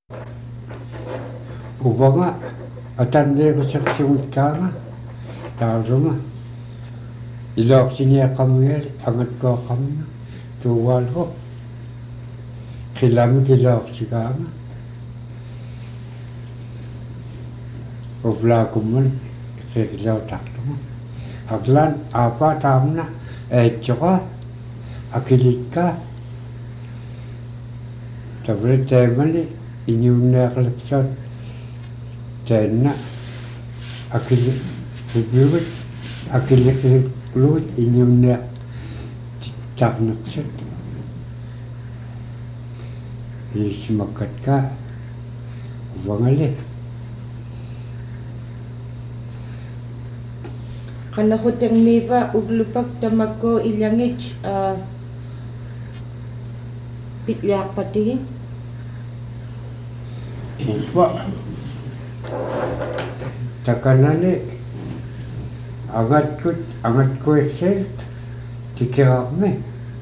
Ubanga atande ko seksung kanga taaruma ilok sini akamel angat ko kamna tuwal ho kilam ilok sikama obla kumun kekilau takuma aglan apa tamna ejwa akilika tabre temali inyumna koleksion Tena akil buat akil keluar inyumnya tak nakset. Ismakat ka wangale. Kana hutang miva uglupak tamako ilyangich pityak pati. Upa. Takanane angat ko excel tikirap me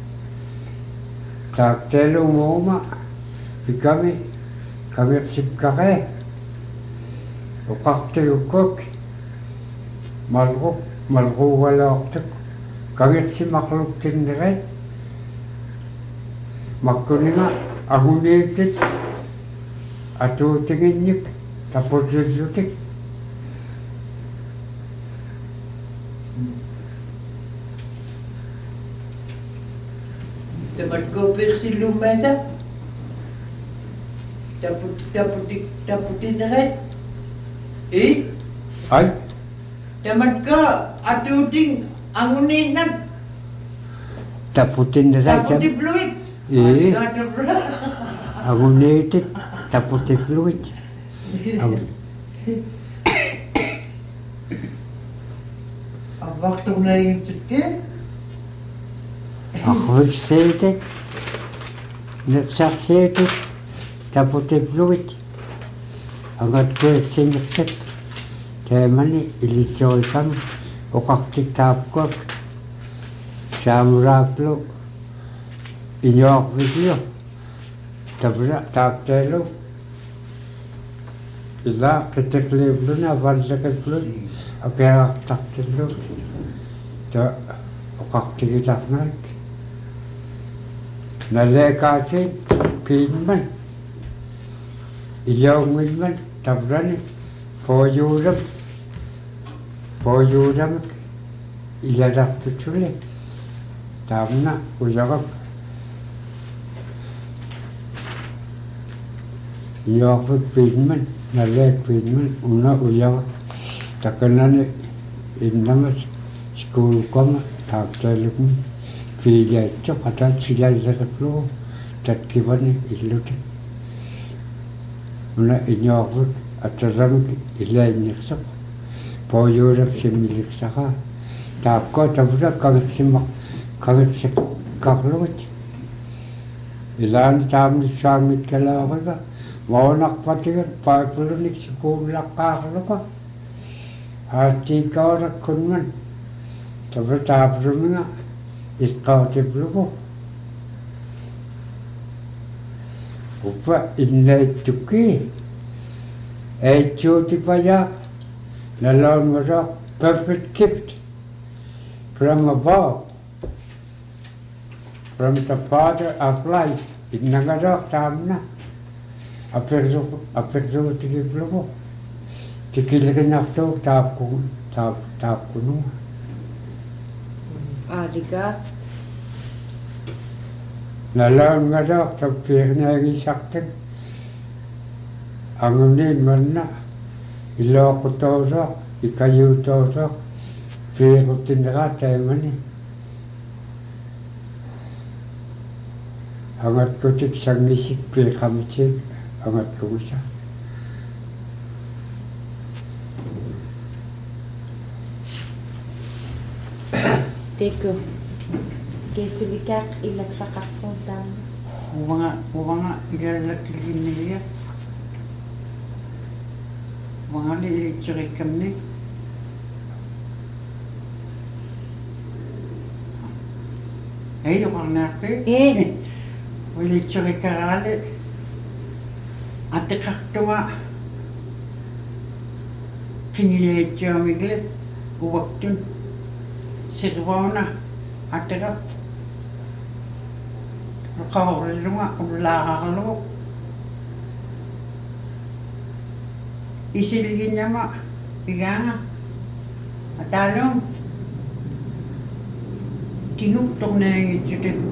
tak telo moma kami sip kare ukakte ukok malruk wala oktek kami si makhluk tindere makunina agunitit atu tinginyik tapodjutik Dapat kau persilum masa, daputin red, Ay? dapat kau atuting angunin nak, Taputin daputin fluid, agunitit taputin fluid. Waktu mulai cekik. Ako excited. Nagsaksited. Taputin fluid. Angat ko excited. Kaya mani ilitoy kami. Ukaktik tapkok. Samuraklo. Inyok video. Tabra taptelo. Ila kitekliblo na valakatlo. Apera taptelo. Ta ukaktik itapnak. Nalekati pinman ilaw minman tabrani foyuram iladak tuchule tamna uyagap yaqut pinman nalek pinman una uyagap takanane innamas school koma taktelum Fiya itu pada silal zakatlo tatkiwan ilutin. Una inyokut ataram ilay niksak. Poyorap similik saka. Tapko tabura kagit kaklot. Ilan tamit sangit kalawaka. Maunak patigan pagpulunik si kumlak kaklaka. Hati kaurak kunman. Tabura tapruminga. Iskauti bluko. Upa inay tuki. Choti paya. Nalong rock perfect gift from above. From the Father of life. Inagarok tamna. Aperzo tiki bluko. Tikilikin akto tap kuno. Ariga. Nalaon nga daw, tapir na yung isaktin. Ang unin man na, iloko tawak, ikayu tawak, pero tinaka tayo man eh. Angat ko tik sang isik, pero kamitsik, angat ko isa. Teko. Kesulikak ilagpakakpuntan. Wanga ilalakiliniya. Wanga liilikchurikam ni. Hey, yung nakte. Ilikchurikarali. атеқартуга qingileitsuamiglet uvaktun sirvauna atera qawrillunga ullaaqarlugu isilginnama pigaanga ataalum tinguktornaangitsutut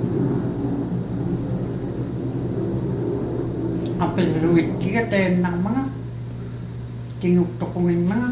apelruittiga taannarmaga tinguktoqungimmaga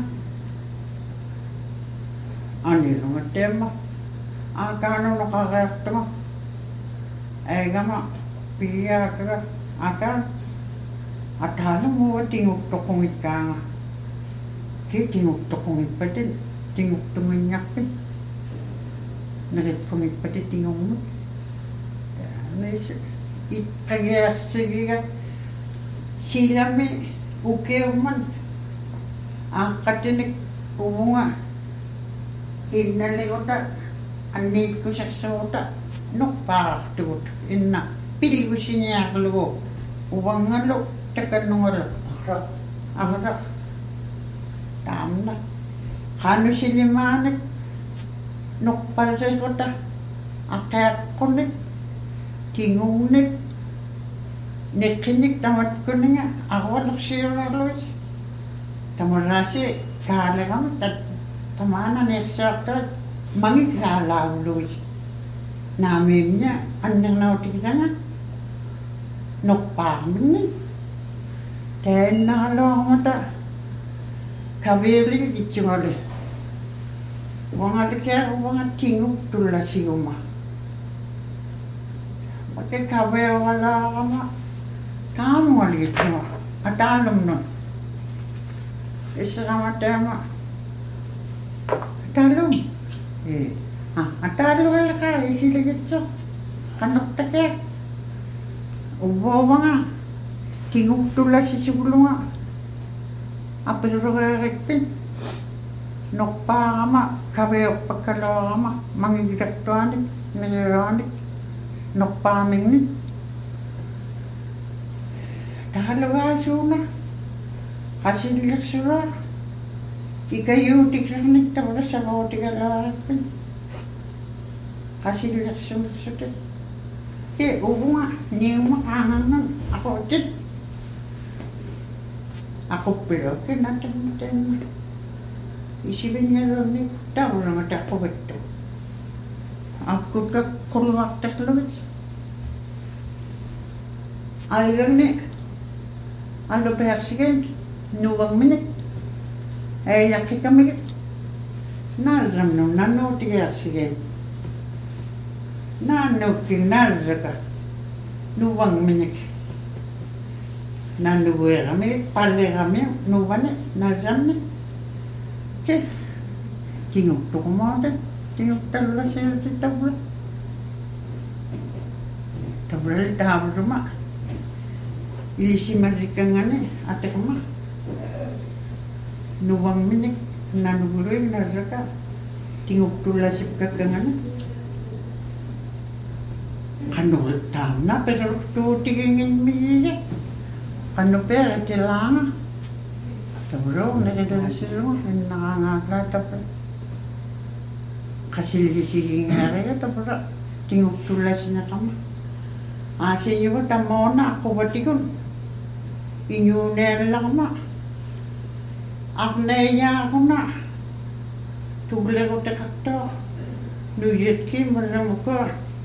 anilunga teemma aakaanoqareartuga aigama piyaakaga akaan ataalumuwa tinguktoqungikkaanga tinguktoqungippatit tinguktuminngarpit neritqungippatit tingungmut nis iqqagiarsigiga silami ukeumman aaqqatinik umunga innaliguta anniikkusarsuuta nuqpaartugut inna pilgusiniarlugu uvangalu takannungalu ahra taamna qanusilimaanik nuqparriguta aqeaqqunnik tingungnik neqqinik tamatkuninga arvalersiunarluit tamarasi kaaleram tamana nersaartaat mangiklaalaavluit naamiimnia annernautigisanga noqpaarminni taannarluarmata kaviilig itsungali uangalikiaruvanga tinguk tullasiguma mate kaveoralaarama taamualigitsuma ataalumnun isseramatama ataalum ataalualqa isiligitsu qannertake uvvoovanga tinguk tullasisugulunga apilrugeerikpin noqpaarama kaveorpakkaloorama mangigitartuanik nerioraanik noqpaamingnik tahalugaasuuna qasillersuraa ikayuutiklernik tavula savootigalaarakpin qasillersumersute ke uvunga niuma qaangannan aqutit aquppilokke natammatenna isivinnialuunni tavulanga taqquvittu akkukka qulluartarlugit alganni allupeersigen nuvangminik ayaqqikamigit naalramnu nannuutigeersigen naannukki naalraka nuvangminik nannugueramigit palleramiu nuvani naalramni ke tinguktuqumaata tinguktalluasiuti tavula tavulali taavuluma ilisimarrikkangani ateqma nuvangminik nanuguruik narraka tinguktullassipkakkangani qannuqtaamna peseruktuutigingimmiyiga qannupeeritilaanga tavulou nerilasiluga innaqaangaaklaatappa qasillisigingariga tavula tinguktullasinaqama aasiñugu tamoona aquvatigun iñuuneerlaqma arneeyaaquna tugleruteqartoo nuyetki marramuko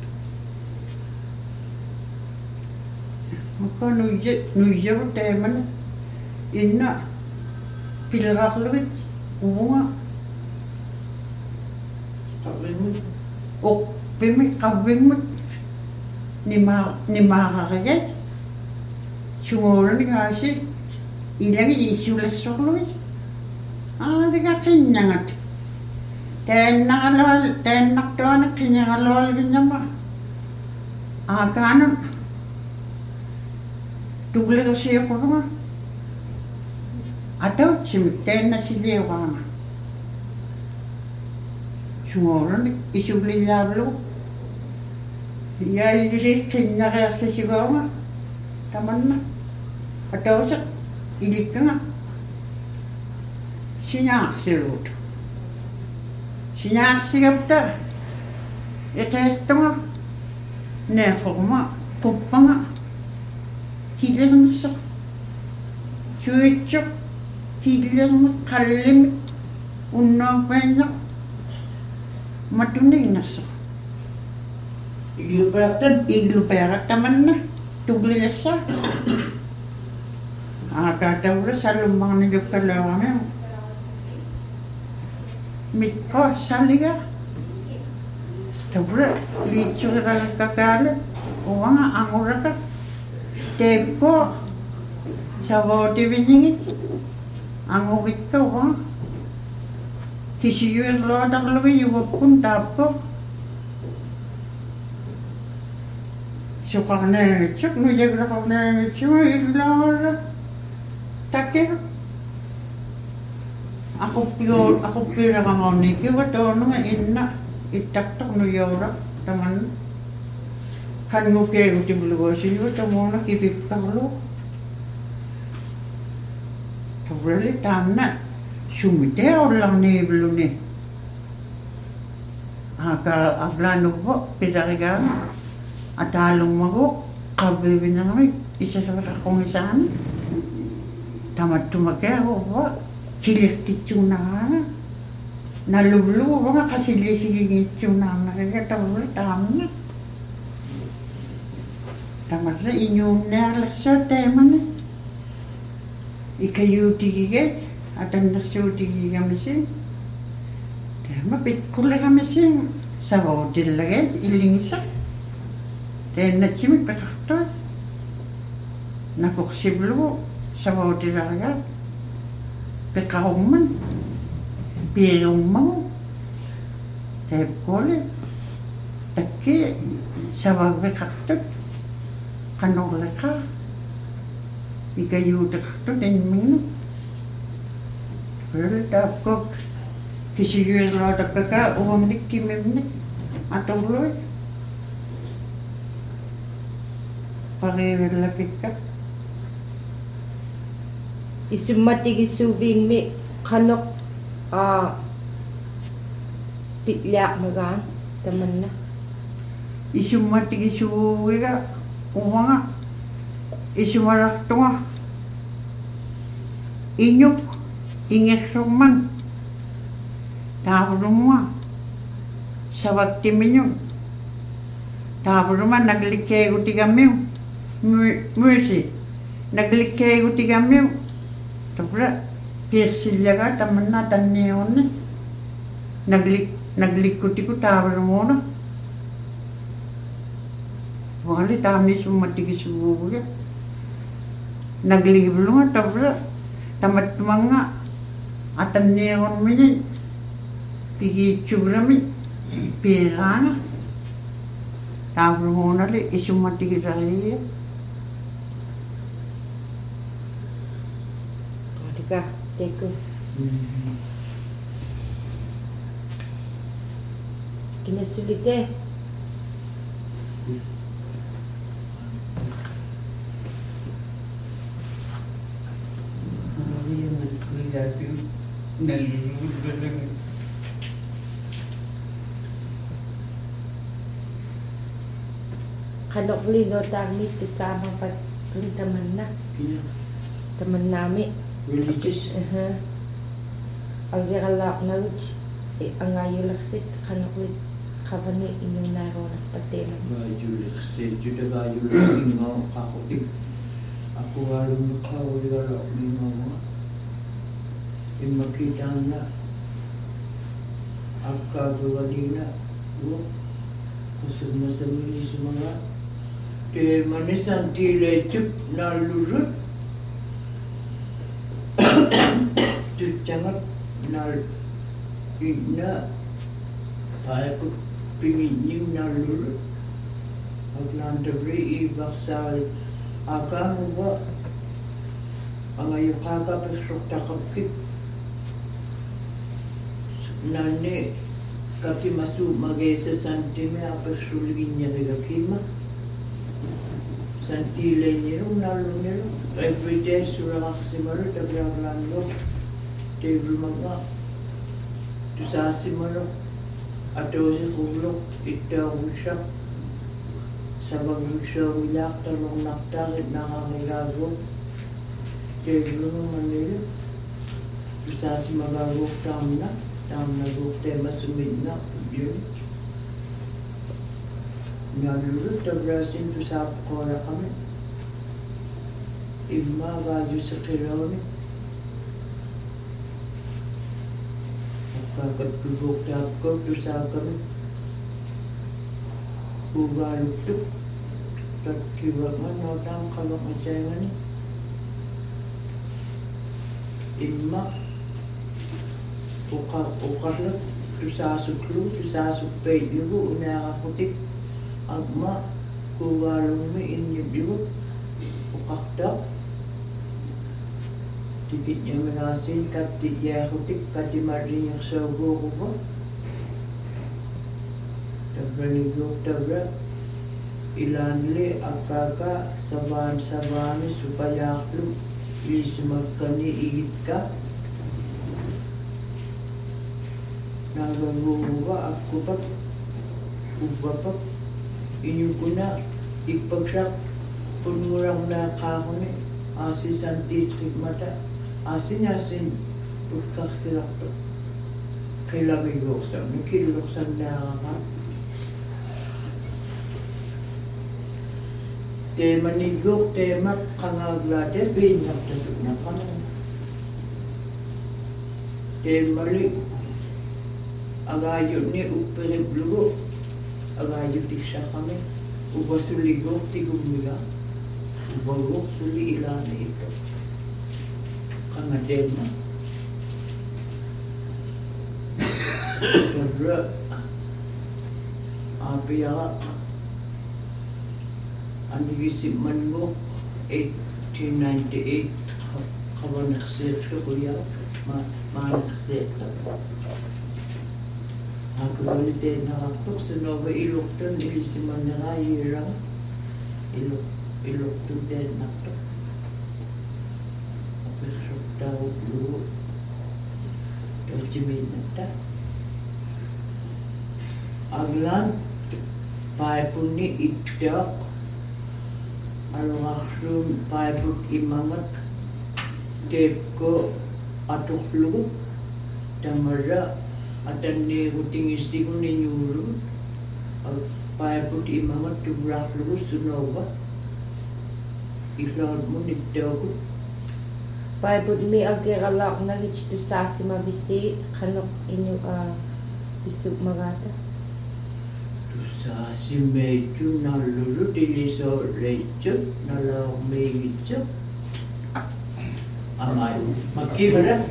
nuyyaru teemana inna pilrarlugit uvunga uqpimik qavvingmut nimaaqarigat sunguulanigaasi ilangi iisulassorlugit aadiga qinnangat taannartuana qinnarlualginnama aakaanun tuglerusiuqurunga atautsimik taannasiliuqaanga sunguulanik isuglillaavlugu yaayisi qinnariarsisivaunga tamanna Atausa ilikanga sinaaksilut. Sinaaksigapta eteertunga neeforma puppanga hilernersa suitsuk hilerner qallimit unnaappainna matuningnassa iglupeeratamanna tuglilassa aakaatavra salummaarnilukkalluarami mikko saliga tavra ilitsuriralkakaale uanga anguraka teepko savootiviningit angurikka uanga kisiyuerluatarluvi yuvappun taappo suqarnaangitsuk nujagraqarnaangitsuga illaarla takkira aquppiiraqangaarnikiuga toonunga inna ittaqtoq nujoora taman kannukeegutimluguasiluga tamuuna kipipkarlu tavrali taamna sumitea ollarniivluni aka aflaanuvvo pitarigaa ataalummagu qavivinarmi isasavaqaqqumisaani tamattumakeaguvva kilirtitsuunaana naluvluuvanga qasillisigigitsuunaarnariga tavra taamna tamarra iñuunnearlarsua teemani ikayuutigigeet atannersuutigigamisiin teema pitqulleramisiin savootillageet illingisa teennatsimik peqartua nakorsivlugu savootilarigaat peqarumman piirummagu teepkuuli takki savagveqartut qanorleqa ikayuuteqartut inmingnu taapkok kisiyuerluatakkaka uamnik kimimnik atorlui qariivillapikka isummatigisuuviingmi qanoq pitlaaqmagaan tamanna isummatigisuuviga uanga isumarartunga iñuk ingerrumman taavlumua savattimiñun taavluma naglikkeegutigammiu muusi naglikkeegutigammiu tavra piirsillaga tamanna tanniuunni naglikkutiku taavlumuuna wali taamni summatigisuuviga nagligivlunga tavra tamattumanga atanniuunmini pigiitsugrami piiraana taavlumuunali isummatigirariya adika teku kinasulite qanoq linotaagni tisaamafat tamanna tamannaami religious algeralaaqnagut angayulersit qanoqlit qavani inunnaaruunarpateema judaga qaqutik aku alumqawligaloqningauma immakitaanna akkaagugalina kusummasammilismaga teemanisantiileetuk nallurut tutsangat nal inna paiput pinginnyum nallurut aglandabri ibaqsaal akaanguva angayuqaaqapeksuqtaqappik nanne kapimasu mageesa santime apeksuliginnyarigakima Santileñero, nalunero, everyday surakasimaro, tabiaglalo, table mga, tusasimaro, atosi kulo, itawisya, sabang wisya wiyak, talong naktarit, nakakagago, table mga nilo, tusasimagago, tamna tema sumina, yun. Nalulot, tabrasin to sa kora kami. Ima, value sa kiloni. Magkakatulog ko to sa kami. Ugalog to. Tatkiwag man, nautang kalong asyayan ni. Ima, ukarlot, to sa suklo, to sa sukpay, yugo, unakakutik. Agma, kuwarong may inyibiyot, ukakdak, tikit niya manasin, katit yakutik, katimarin yung sago ko ba? Tabra nigok, tabra, ilanli, akaka, saban-sabani, supayaklo, isimagkani, igit ka. Nagagugo ba, ako pa, uba pa, inyo ko na ipagsak punurang na kahon asin santitik mata asin pagkak silak to kailangan iloksan nakiloksan na ka tema nigok tema kangaglade binyak tasok na ka tema li agayon ni uperiblugo agayo tisya kami, uba suligok tigumila, ubagok suli ilana ito. Kangadema. Kabra, apiya, anigisip man mo, 1898, kabanaksir ka kuya, manaksir ka. Ako ulit nakaktok sa Nova Ilocton, ilisiman na nga hirang Ilocton din naktok. Apesok tawag luho. Dolcimin na ta. Aglan, paipun ni itak, alwakrum paipun imangat, tep ko atok luho, tamara, atan ni huting isti ko ni nyuru paya puti imamat tubrak lubus sunova iklawad mo nitaw ko paya put mi agiralak na hich to sasi mabisi kanok inyo bisug magata to sasi medyo nalulu diliso lecho nalawak medyo amay magkibara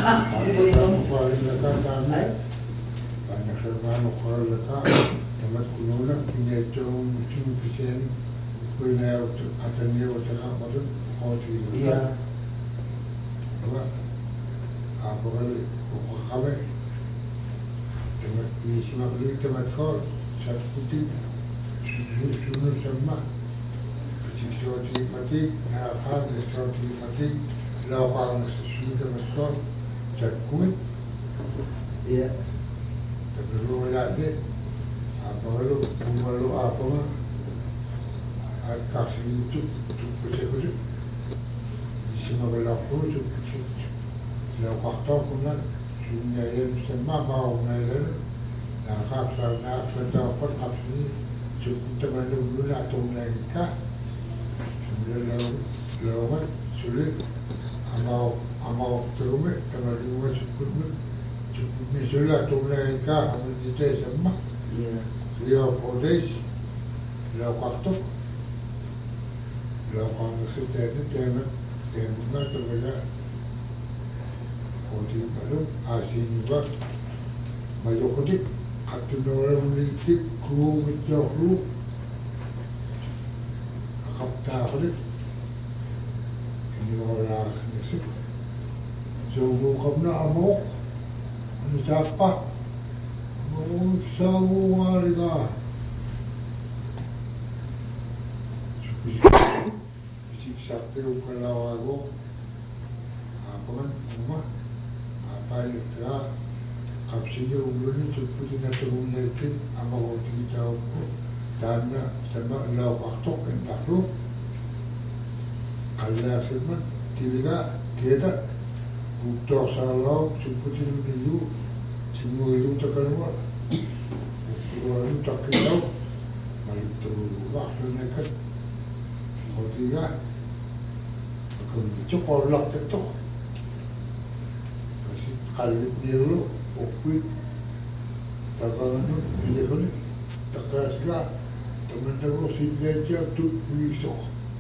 banyak hermano korleka temat kununa punya jauh musim kesian punya atannya waktu apa tu iya apa apa kali kami temat ini semua beli temat kor satu putih sunur sama kecil seperti mati nakal seperti mati lawan sesuatu temat kor cakun iya terlalu lagi apa lu apa mah kasih itu kucing semua belak tu lau waktu kuna sunya yang semua bau naik nak kapsal pun kapsal cukup teman dulu nak tunai kah lau kan sulit amau terumit teman dulu cukup misalnya tunai kah ambil kita semua dia polis lau waktu lau kalau sudah itu teman tu bela Kodi baru asin juga baju kodik atau orang litik kru menjauh kapta kodik ini orang nasi jauh kamna amok ini siapa mau sawu warga saktiru kalawago apaman uma apa itu kapsinya ulun cukup na turunnya itu ama waktu jauh dana sama lau waktu kentaklu kalau semua tidak untuk salau cukup dulu semua itu terkenal orang tak kenal itu waktunya kan ketika cukup orang itu kasih kali dulu okui takkan ini kan takkan segala teman-teman singgah tu bisa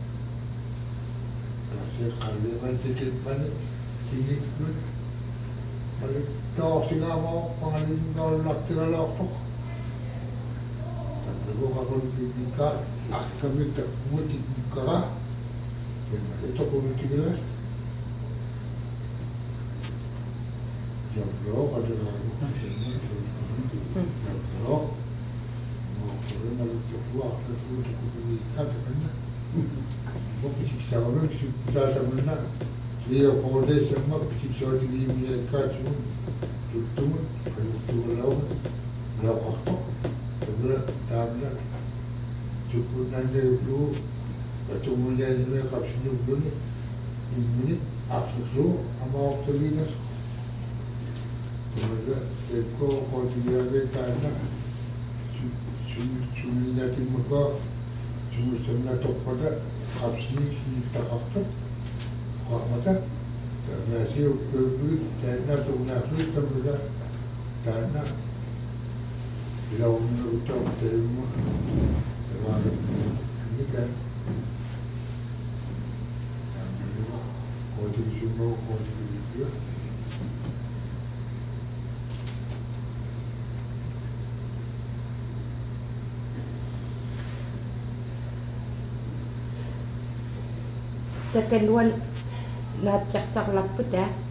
kasih kali macam mana ini pun balik tahu singa mau pengalih nolak terlalu okok tapi kalau kita kami tak mesti dikara itu pun tidak jam berapa ada orang jam berapa mau kerana itu buat itu kita kan mungkin kita orang kita sebenarnya dia boleh semua kita di mereka tuh kalau tu lau waktu sebenarnya dalamnya cukup nanti dulu ketemunya ini kapsinya dulu ini absolut ama waktu ini kemudian kalau dia bertanya cuma di muka cuma sebenarnya top pada kapsinya kita waktu kok macam termasuk berbudi dana tunasih kemudian dana lau menurut terima terhadap ini kan kode semua kode itu second one natyak saklaput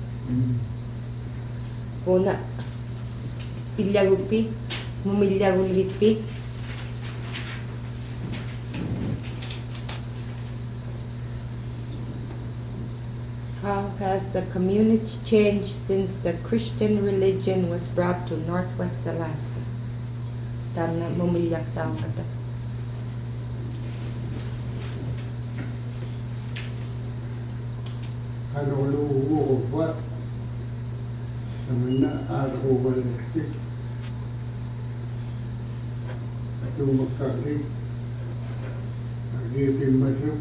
kona pilyagupi mumilyagulipi how has the community changed since the Christian religion was brought to Northwest Alaska? Tama mumilyak sa kata. Ano luho buat sebenarnya ada balik itu makali lagi masuk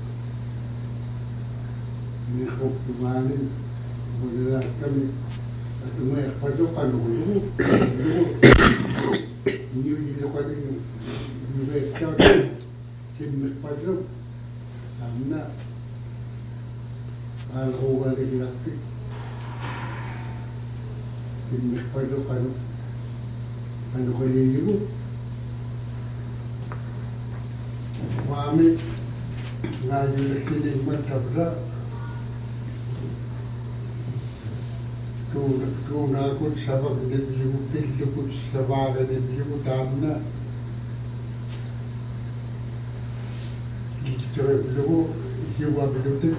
ni kop tumanin boleh kami atau mai padokan dulu ini lokal ini betul sim padro karena kalau balik lagi sim padro kan itu Mami ngaji sini mentabrak tu nakut sabak debiu tilkut sabak debiu damna kita belum jiwa belum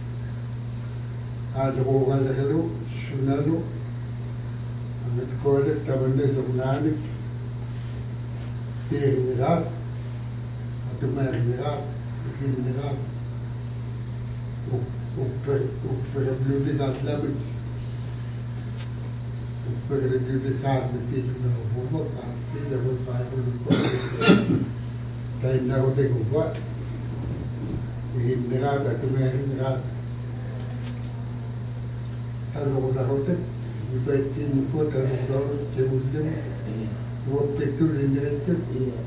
ada orang lalu sunalu amat kolek tabanda sunani tiada Tumairmirat, Ikimirat, Uppereblikat labit, Uppereblikat betina Bumakat, tidak berpakai dan nak tengok buat, Ikimirat atau Tumairmirat, kalau dah hotel, ibatin pun kalau jauh buat betul ini aja.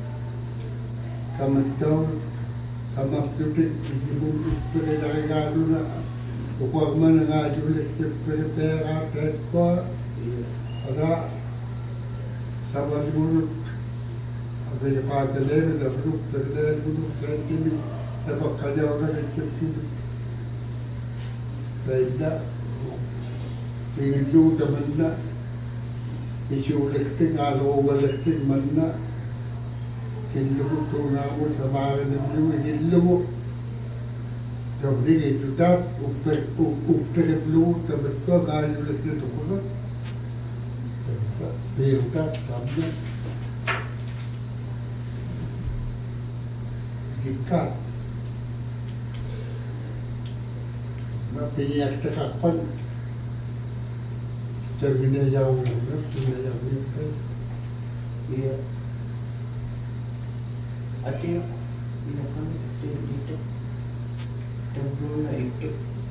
Kamatau, kamaktutik, ibu perdagangan na, upah mana ngaju listrik perpera tekwa, ada sahabat mulut, ada yang pakai lele, ada mulut terlele mulut terkini, ada kerja orang itu, tidak, ini juga mana, isu listrik, ada orang listrik mana. Hindu tu namu sama dengan hindu Dobrik itu tak upper blue terbetul kayu lesnya tu pun. Biru tak sama. Jika Tapi yang kita kapan cerminnya jauh, cerminnya jauh kan? Iya. Ada bila kami itu tempoh itu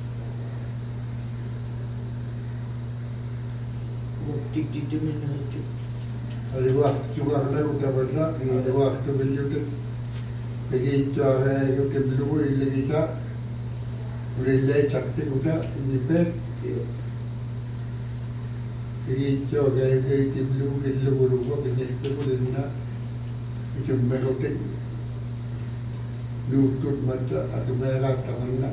waktu itu mana itu? Ada waktu juga ada udah berdak, ada waktu berjuta. Pergi cara itu belum lagi cak. Relay cakti udah ini pek, ini juga ini belum berubah penyakit itu dengan itu merotek, lutut mata atau merah tangan,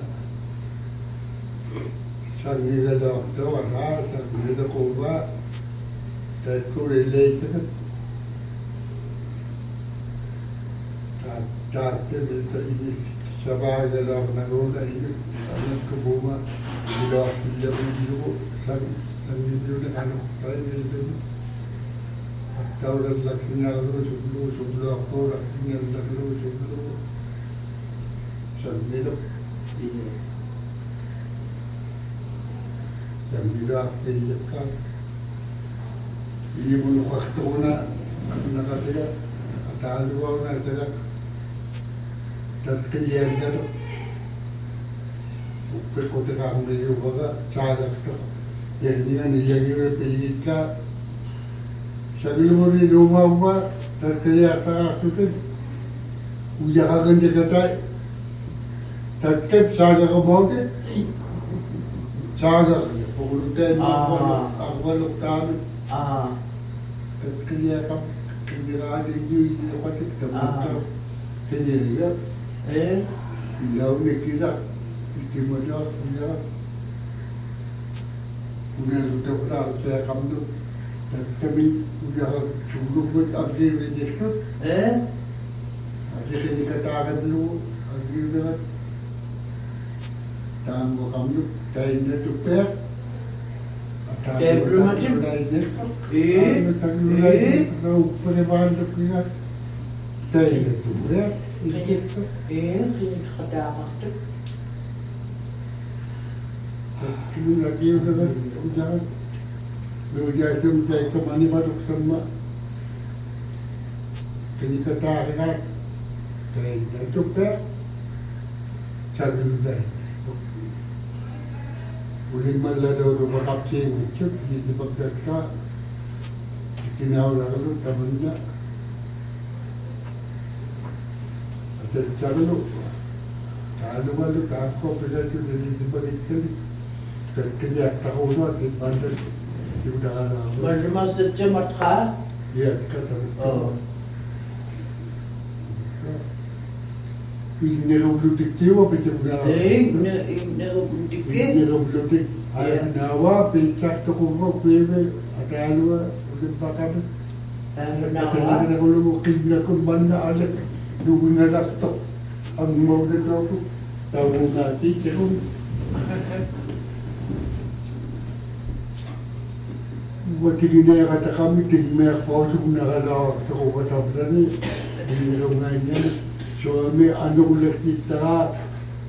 sangat ada doktor ada, sangat ada korban, dan itu relay cakap, tak minta ini. Sabah dalam narola ini, anak kebuma, bila bila video, dan video dengan anak itu, atau dan lakinya sebelum aku lakinya sebelum, sambil ini, sambil aku ikan, ini pun waktu nak kata, atau luar nak jalan. Terkejut kan, upper kota kami juga cara tu, jadi ni jadi pergi sebelum ni rumah terkejut tu kan, ujar akan dikata, terkejut cara kau tu, cara pokoknya awal tahun, terkejut kan, kerja ini apa kita macam kerja. Lalu ni kita istimewa punya sudah pernah saya kamu kami sudah cukup buat abdi register. Jadi dikatakan dulu abdi dengan tanggo kamu kainnya tu per. Belum macam. Kalau perubahan tu punya kainnya tu per. Ini kada maksud. Kini lagi udah udah itu menjadi kemana baru sama. Kini kata kan, itu per cari udah. Boleh malah ada berapa cing cuk di Baghdad. Kini awal lalu tamannya. Kalau malu aku pergi tu jadi diberikan terkejut tahun di bandar di udara. Bermasa cemat kah? Ya, kata. Ini roblutik tiwa macam mana? Ini roblutik. Ini roblutik. Ayam nawa pencak tokong pewe ada alua udah pakai. Nawa. Kalau mungkin aku mana ada. Dulu nak tak, ang mau tu, tahu nanti cerun. Buat ini kata kami tinggal pausu nak ada tahu kata berani, ini orangnya, suami anu ulas kita,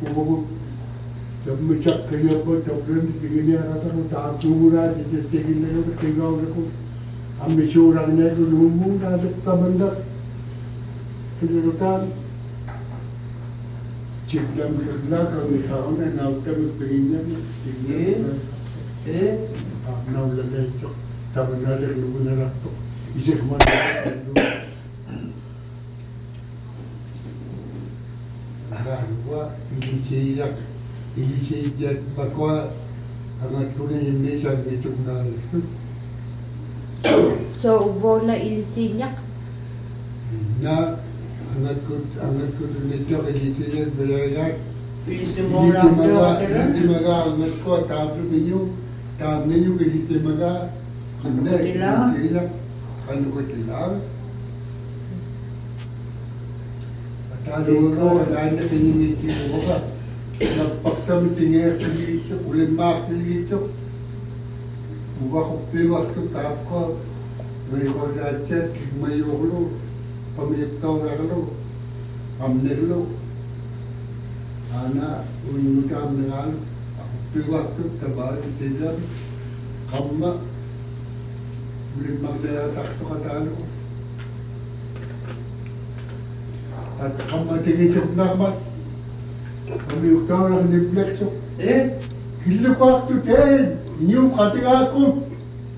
jam macam kerja pun tahu berani tinggal kata tak murah, jadi tinggal aku, ambil seorangnya tu nunggu ada tamandak. Kejurutan cipta berlah kami tahu dan nak berpindah tinggi. Nak lelai cok, tapi nak lupa nak tu. Isi kemana? Nah, gua ini sih bakwa anak tu ni Indonesia itu nak. So, bona ilsinyak. Nah. Anak ku itu kerja belajar. Isi orang Nanti maga anak ku tahu minyu kerja maga. Kalau kutilang. Kalau ada ini kita buka. Napaktam tinggal sendiri, ulimak sendiri, buka kopi waktu tahap kau, mereka jajan, mayok lu, pemilik orang lu, pemilik lu, anak unjukam dengan kopi waktu terbalik tidak, kamu ulimak dia tak kata lu, tapi kamu tinggi cepnak mat. Kami orang di Blackstone. Kita waktu ten, new kata aku.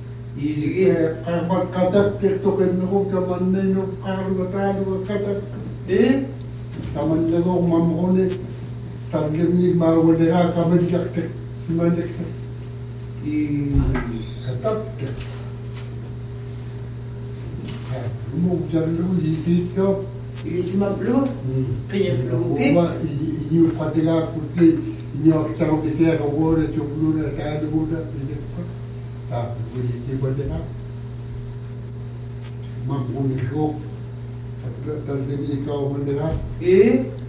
Kalau kata itu kan aku zaman ni kalau kata. Zaman ni aku mampu tapi ni mahu dia kami jakte, mana jakte. Kata. Mau jalan dulu itu. Ini semua belum, punya belum. Ini fatiga kuti, ini orang kita yang awal cuklu dan kaya muda ini. Tak boleh dibandingkan. Mampu ni kau, tak terjadi kau mendengar.